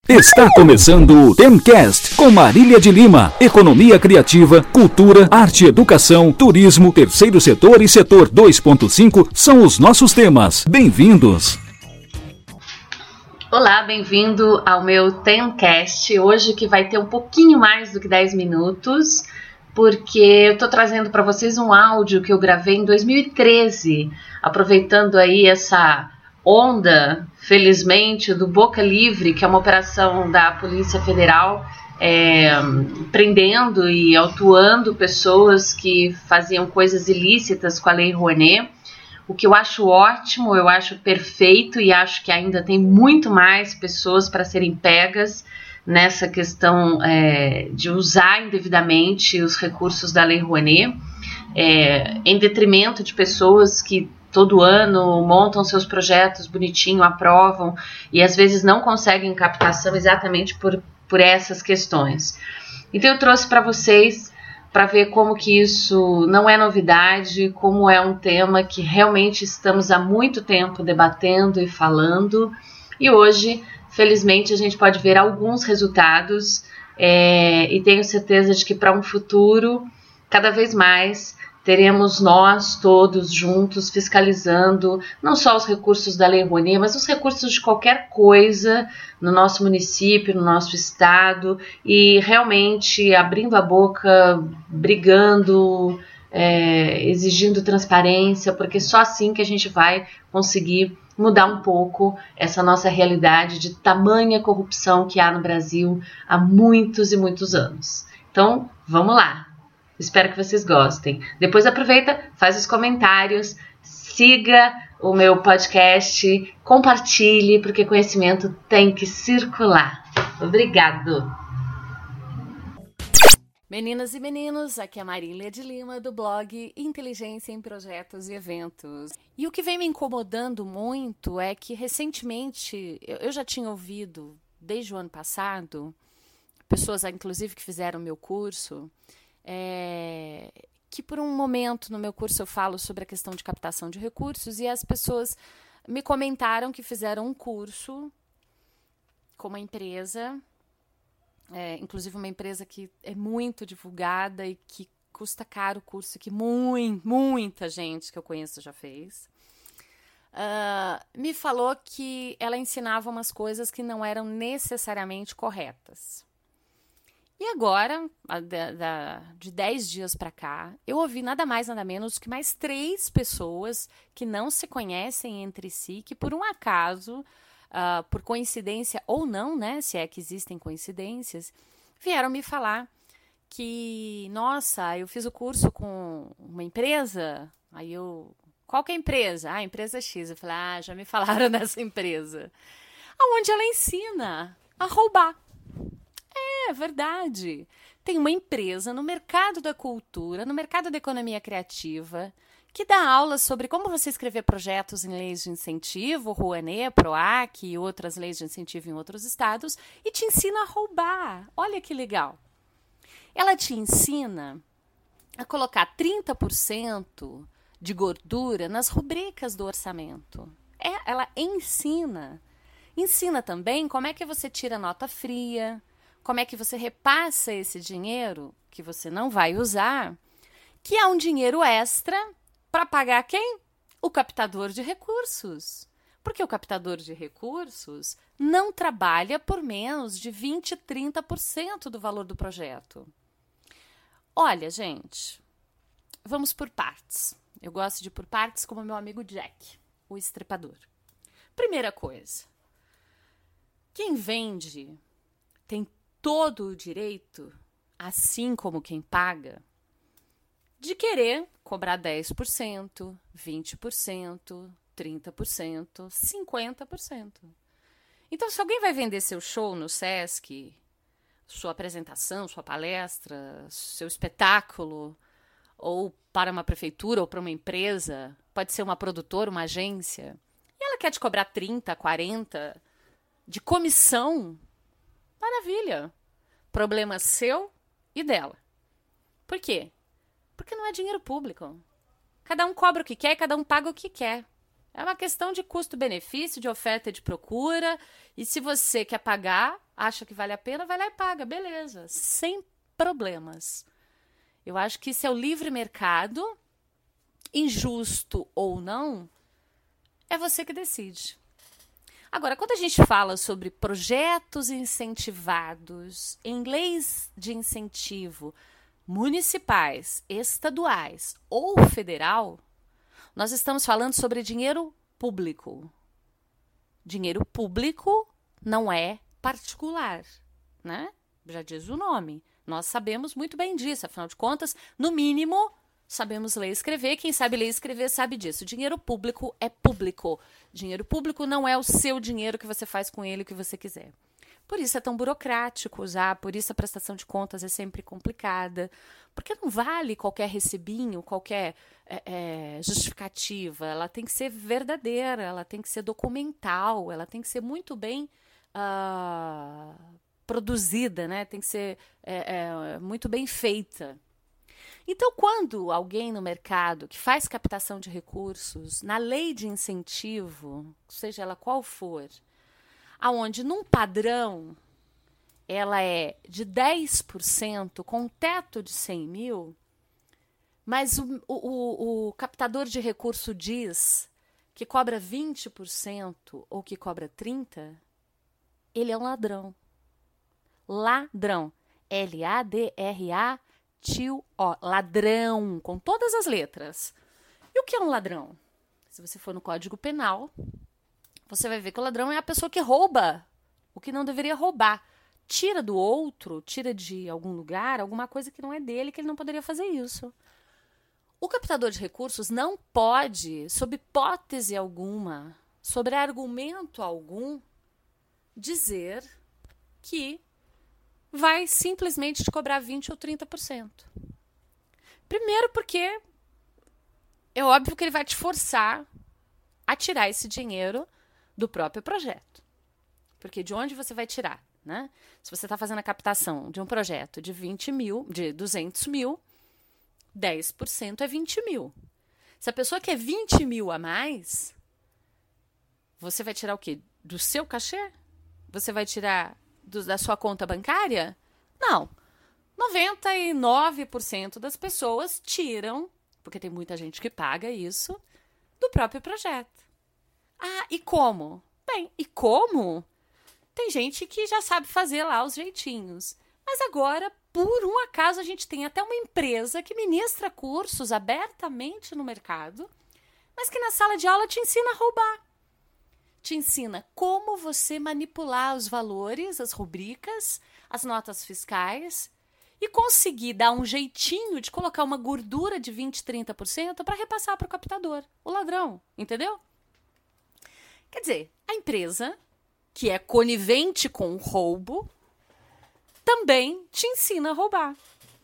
Está começando o Temcast com Marília de Lima. Economia criativa, cultura, arte, educação, turismo, terceiro setor e setor 2.5 são os nossos temas. Bem-vindos! Olá, bem-vindo ao meu Temcast. Hoje que vai ter um pouquinho mais do que 10 minutos, porque eu estou trazendo para vocês um áudio que eu gravei em 2013, aproveitando aí essa onda, felizmente, do Boca Livre, que é uma operação da Polícia Federal, prendendo e autuando pessoas que faziam coisas ilícitas com a Lei Rouanet, o que eu acho ótimo, eu acho perfeito e acho que ainda tem muito mais pessoas para serem pegas nessa questão de usar indevidamente os recursos da Lei Rouanet, em detrimento de pessoas que todo ano montam seus projetos bonitinho, aprovam e às vezes não conseguem captação exatamente por essas questões. Então eu trouxe para vocês para ver como que isso não é novidade, como é um tema que realmente estamos há muito tempo debatendo e falando, e hoje, felizmente, a gente pode ver alguns resultados e tenho certeza de que para um futuro, cada vez mais, teremos nós todos juntos fiscalizando não só os recursos da Lei Rouanet, mas os recursos de qualquer coisa no nosso município, no nosso estado, e realmente abrindo a boca, brigando, exigindo transparência, porque só assim que a gente vai conseguir mudar um pouco essa nossa realidade de tamanha corrupção que há no Brasil há muitos e muitos anos. Então, vamos lá! Espero que vocês gostem. Depois aproveita, faz os comentários, siga o meu podcast, compartilhe, porque conhecimento tem que circular. Obrigado! Meninas e meninos, aqui é a Marília de Lima, do blog Inteligência em Projetos e Eventos. E o que vem me incomodando muito é que, recentemente, eu já tinha ouvido, desde o ano passado, pessoas, inclusive, que fizeram o meu curso, que por um momento no meu curso eu falo sobre a questão de captação de recursos e as pessoas me comentaram que fizeram um curso com uma empresa, inclusive uma empresa que é muito divulgada e que custa caro o curso, que muita gente que eu conheço já fez, me falou que ela ensinava umas coisas que não eram necessariamente corretas. E agora, de 10 dias para cá, eu ouvi nada mais, nada menos que mais 3 pessoas que não se conhecem entre si, que por um acaso, por coincidência ou não, né, se é que existem coincidências, vieram me falar que, nossa, eu fiz o curso com uma empresa, qual que é a empresa? A empresa X. Eu falei, já me falaram dessa empresa. Onde ela ensina a roubar. É verdade. Tem uma empresa no mercado da cultura, no mercado da economia criativa, que dá aulas sobre como você escrever projetos em leis de incentivo, Rouanet, PROAC e outras leis de incentivo em outros estados, e te ensina a roubar. Olha que legal. Ela te ensina a colocar 30% de gordura nas rubricas do orçamento. Ela ensina. Ensina também como é que você tira nota fria, como é que você repassa esse dinheiro que você não vai usar, que é um dinheiro extra para pagar quem? O captador de recursos. Porque o captador de recursos não trabalha por menos de 20%, 30% do valor do projeto. Olha, gente, vamos por partes. Eu gosto de ir por partes como meu amigo Jack, o estripador. Primeira coisa, quem vende tem todo o direito, assim como quem paga, de querer cobrar 10%, 20%, 30%, 50%. Então, se alguém vai vender seu show no Sesc, sua apresentação, sua palestra, seu espetáculo, ou para uma prefeitura ou para uma empresa, pode ser uma produtora, uma agência, e ela quer te cobrar 30%, 40% de comissão, maravilha. Problema seu e dela. Por quê? Porque não é dinheiro público. Cada um cobra o que quer e cada um paga o que quer. É uma questão de custo-benefício, de oferta e de procura. E se você quer pagar, acha que vale a pena, vai lá e paga, beleza, sem problemas. Eu acho que isso é o livre mercado, injusto ou não, é você que decide. Agora, quando a gente fala sobre projetos incentivados em leis de incentivo municipais, estaduais ou federal, nós estamos falando sobre dinheiro público. Dinheiro público não é particular, né? Já diz o nome. Nós sabemos muito bem disso, afinal de contas, no mínimo, sabemos ler e escrever. Quem sabe ler e escrever sabe disso. Dinheiro público é público. Dinheiro público não é o seu dinheiro que você faz com ele o que você quiser. Por isso é tão burocrático usar, por isso a prestação de contas é sempre complicada, porque não vale qualquer recibinho, qualquer justificativa. Ela tem que ser verdadeira, ela tem que ser documental, ela tem que ser muito bem produzida, né? Tem que ser muito bem feita. Então, quando alguém no mercado que faz captação de recursos, na lei de incentivo, seja ela qual for, aonde num padrão ela é de 10% com um teto de 100 mil, mas o captador de recurso diz que cobra 20% ou que cobra 30%, ele é um ladrão. Ladrão. L-A-D-R-A-T-O. Ladrão, com todas as letras. E o que é um ladrão? Se você for no Código Penal, você vai ver que o ladrão é a pessoa que rouba o que não deveria roubar. Tira do outro, tira de algum lugar, alguma coisa que não é dele, que ele não poderia fazer isso. O captador de recursos não pode, sob hipótese alguma, sobre argumento algum, dizer que vai simplesmente te cobrar 20% ou 30%. Primeiro porque é óbvio que ele vai te forçar a tirar esse dinheiro do próprio projeto. Porque de onde você vai tirar, né? Se você está fazendo a captação de um projeto de 20 mil, de 200 mil, 10% é 20 mil. Se a pessoa quer 20 mil a mais, você vai tirar o quê? Do seu cachê? Você vai tirar da sua conta bancária? Não. 99% das pessoas tiram, porque tem muita gente que paga isso, do próprio projeto. Ah, e como? Bem, e como? Tem gente que já sabe fazer lá os jeitinhos. Mas agora, por um acaso, a gente tem até uma empresa que ministra cursos abertamente no mercado, mas que na sala de aula te ensina a roubar. Te ensina como você manipular os valores, as rubricas, as notas fiscais e conseguir dar um jeitinho de colocar uma gordura de 20%, 30% para repassar para o captador, o ladrão, entendeu? Quer dizer, a empresa, que é conivente com o roubo, também te ensina a roubar.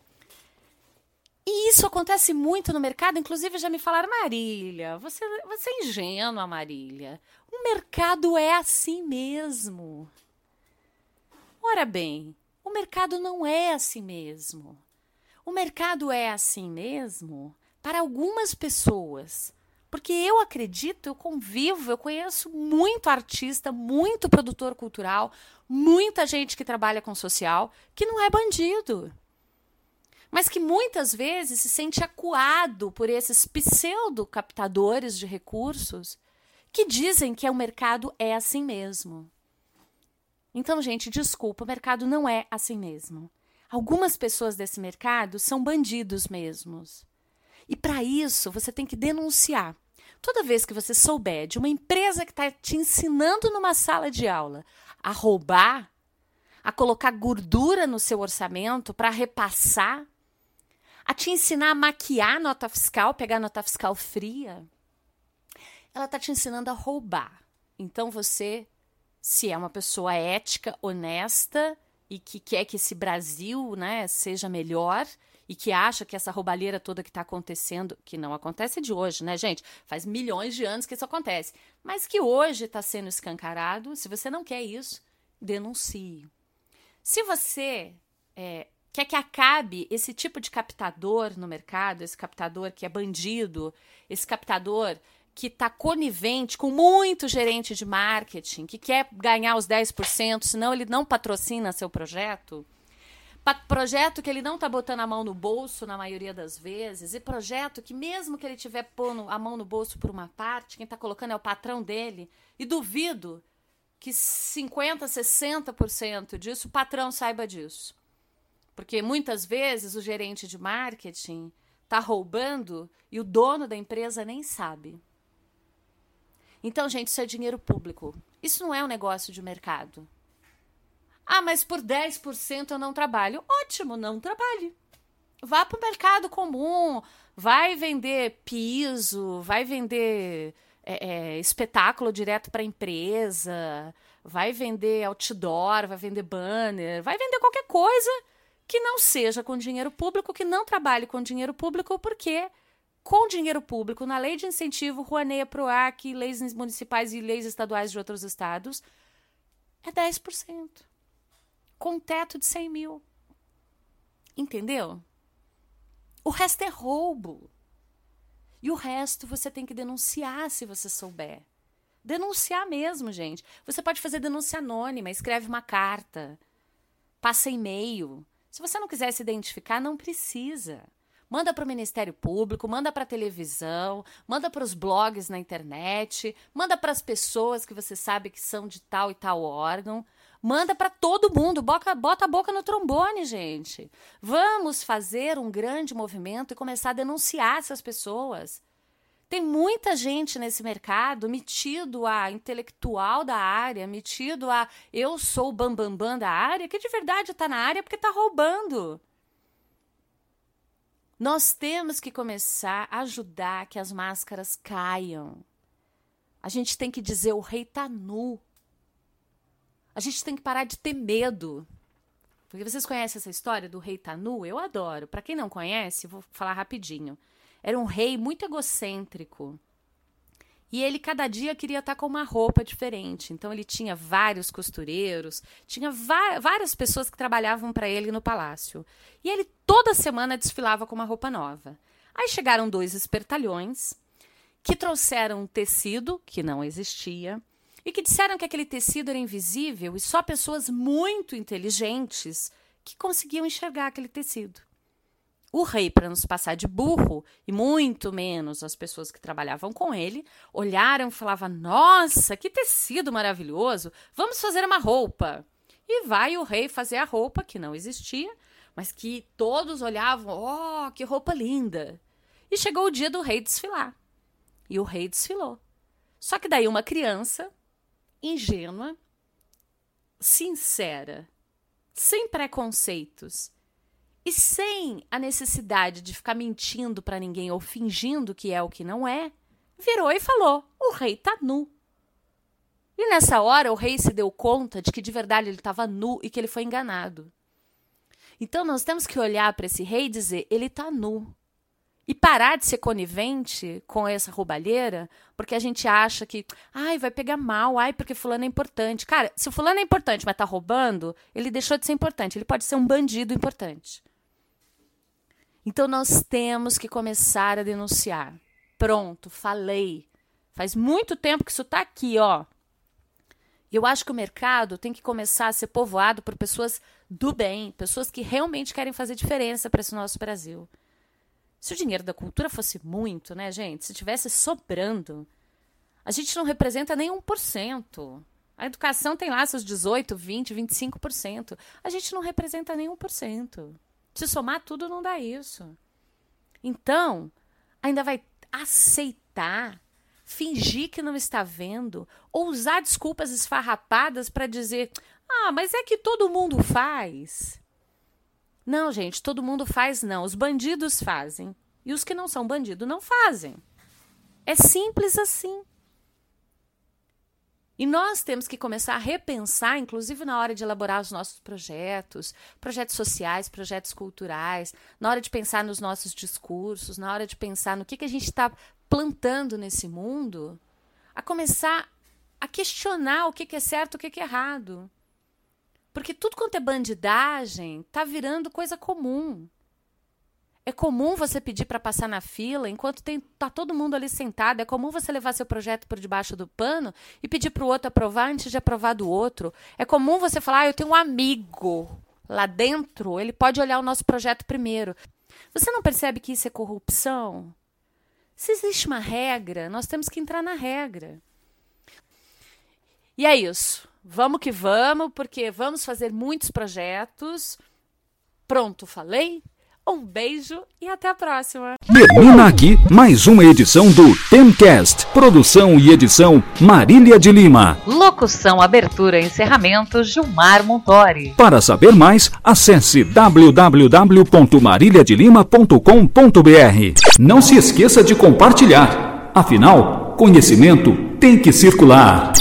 E isso acontece muito no mercado, inclusive já me falaram, Marília, você é ingênua, Marília. O mercado é assim mesmo. Ora bem, o mercado não é assim mesmo. O mercado é assim mesmo para algumas pessoas. Porque eu acredito, eu convivo, eu conheço muito artista, muito produtor cultural, muita gente que trabalha com social, que não é bandido. Mas que muitas vezes se sente acuado por esses pseudo-captadores de recursos que dizem que o mercado é assim mesmo. Então, gente, desculpa, o mercado não é assim mesmo. Algumas pessoas desse mercado são bandidos mesmos. E para isso, você tem que denunciar. Toda vez que você souber de uma empresa que está te ensinando numa sala de aula a roubar, a colocar gordura no seu orçamento para repassar, a te ensinar a maquiar nota fiscal, pegar nota fiscal fria, ela está te ensinando a roubar. Então você, se é uma pessoa ética, honesta e que quer que esse Brasil, né, seja melhor e que acha que essa roubalheira toda que está acontecendo, que não acontece de hoje, né, gente? Faz milhões de anos que isso acontece. Mas que hoje está sendo escancarado, se você não quer isso, denuncie. Se você quer que acabe esse tipo de captador no mercado, esse captador que é bandido, esse captador que está conivente com muito gerente de marketing, que quer ganhar os 10%, senão ele não patrocina seu projeto, projeto que ele não está botando a mão no bolso na maioria das vezes, e projeto que mesmo que ele estiver pondo a mão no bolso por uma parte, quem está colocando é o patrão dele, e duvido que 50%, 60% disso o patrão saiba disso. Porque muitas vezes o gerente de marketing está roubando e o dono da empresa nem sabe. Então, gente, isso é dinheiro público. Isso não é um negócio de mercado. Ah, mas por 10% eu não trabalho. Ótimo, não trabalhe. Vá para o mercado comum, vai vender piso, vai vender espetáculo direto para a empresa, vai vender outdoor, vai vender banner, vai vender qualquer coisa que não seja com dinheiro público, que não trabalhe com dinheiro público, porque com dinheiro público, na lei de incentivo, Rouanet, PROAC, leis municipais e leis estaduais de outros estados, é 10%. Com teto de 100 mil. Entendeu? O resto é roubo. E o resto você tem que denunciar se você souber. Denunciar mesmo, gente. Você pode fazer denúncia anônima, escreve uma carta, passa e-mail. Se você não quiser se identificar, não precisa. Manda para o Ministério Público, manda para a televisão, manda para os blogs na internet, manda para as pessoas que você sabe que são de tal e tal órgão. Manda para todo mundo, bota a boca no trombone, gente. Vamos fazer um grande movimento e começar a denunciar essas pessoas. Tem muita gente nesse mercado metido a intelectual da área, metido a eu sou o bambambam da área, que de verdade está na área porque está roubando. Nós temos que começar a ajudar que as máscaras caiam. A gente tem que dizer o rei tá nu. A gente tem que parar de ter medo. Porque vocês conhecem essa história do rei tá nu? Eu adoro. Para quem não conhece, vou falar rapidinho. Era um rei muito egocêntrico. E ele, cada dia, queria estar com uma roupa diferente. Então, ele tinha vários costureiros, tinha várias pessoas que trabalhavam para ele no palácio. E ele, toda semana, desfilava com uma roupa nova. Aí chegaram 2 espertalhões que trouxeram um tecido que não existia, e que disseram que aquele tecido era invisível e só pessoas muito inteligentes que conseguiam enxergar aquele tecido. O rei, para não se passar de burro, e muito menos as pessoas que trabalhavam com ele, olharam e falavam, nossa, que tecido maravilhoso, vamos fazer uma roupa. E vai o rei fazer a roupa, que não existia, mas que todos olhavam, oh, que roupa linda. E chegou o dia do rei desfilar. E o rei desfilou. Só que daí uma criança ingênua, sincera, sem preconceitos e sem a necessidade de ficar mentindo para ninguém ou fingindo que é o que não é, virou e falou, o rei tá nu. E nessa hora o rei se deu conta de que de verdade ele estava nu e que ele foi enganado. Então nós temos que olhar para esse rei e dizer, ele tá nu. E parar de ser conivente com essa roubalheira, porque a gente acha que, ai, vai pegar mal, ai, porque fulano é importante. Cara, se o fulano é importante, mas tá roubando, ele deixou de ser importante. Ele pode ser um bandido importante. Então, nós temos que começar a denunciar. Pronto, falei. Faz muito tempo que isso tá aqui, ó. E eu acho que o mercado tem que começar a ser povoado por pessoas do bem, pessoas que realmente querem fazer diferença para esse nosso Brasil. Se o dinheiro da cultura fosse muito, né, gente? Se tivesse sobrando, a gente não representa nem 1%. A educação tem lá seus 18%, 20%, 25%. A gente não representa nem 1%. Se somar tudo, não dá isso. Então, ainda vai aceitar, fingir que não está vendo, ou usar desculpas esfarrapadas para dizer, ah, mas é que todo mundo faz. Não, gente, todo mundo faz não. Os bandidos fazem. E os que não são bandidos não fazem. É simples assim. E nós temos que começar a repensar, inclusive na hora de elaborar os nossos projetos, projetos sociais, projetos culturais, na hora de pensar nos nossos discursos, na hora de pensar no que a gente está plantando nesse mundo, a começar a questionar o que é certo e o que é errado. Porque tudo quanto é bandidagem está virando coisa comum. É comum você pedir para passar na fila enquanto tá todo mundo ali sentado. É comum você levar seu projeto por debaixo do pano e pedir para o outro aprovar antes de aprovar do outro. É comum você falar, eu tenho um amigo lá dentro, ele pode olhar o nosso projeto primeiro. Você não percebe que isso é corrupção? Se existe uma regra, nós temos que entrar na regra. E é isso. Vamos que vamos, porque vamos fazer muitos projetos. Pronto, falei? Um beijo e até a próxima. Termina aqui mais uma edição do Temcast. Produção e edição Marília de Lima. Locução, abertura e encerramento Gilmar Montori. Para saber mais, acesse www.mariliadelima.com.br. Não se esqueça de compartilhar. Afinal, conhecimento tem que circular.